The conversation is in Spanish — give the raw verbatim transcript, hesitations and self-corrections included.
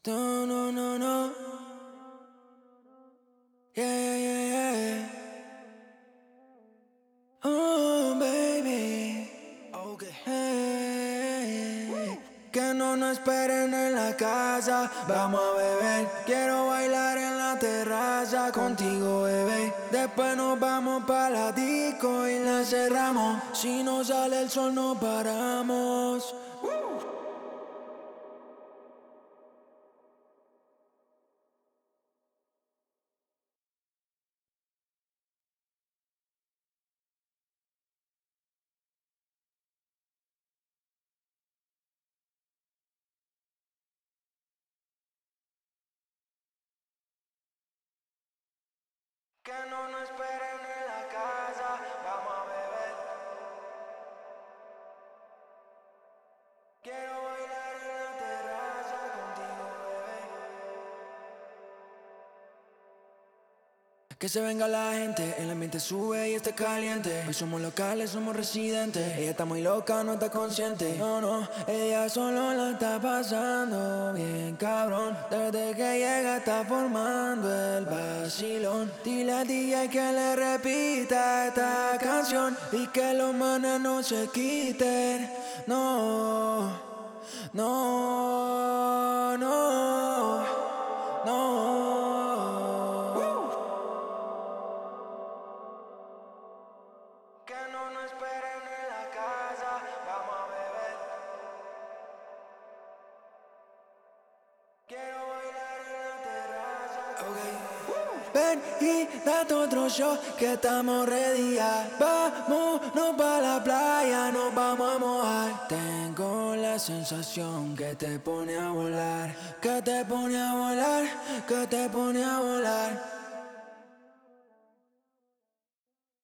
No, no, no, no. Yeah, yeah, yeah. Oh, baby. Okay. Hey. Que no nos esperen en la casa. Vamos a beber. Quiero bailar en la terraza contigo, bebé. Después nos vamos pa' la disco y la cerramos. Si no sale el sol, no paramos. Que no nos esperen en la casa, vamos a beber. Quiero bailar en la terraza contigo, bebé. Que se venga la gente, el ambiente sube y está caliente. Hoy somos locales, somos residentes. Ella está muy loca, no está consciente. No, no, ella solo la está pasando bien, cabrón. Desde que llega está formando el vacilón. Dile a D J que le repita esta canción y que los manes no se quiten. No, no, no, no. Que no nos esperen en la casa, vamos a beber. Quiero bailar en la terraza. Okay. Ven y date otro shot que estamos ready ya. Vámonos pa' la playa, nos vamos a mojar. Tengo la sensación que te pone a volar, que te pone a volar, que te pone a volar.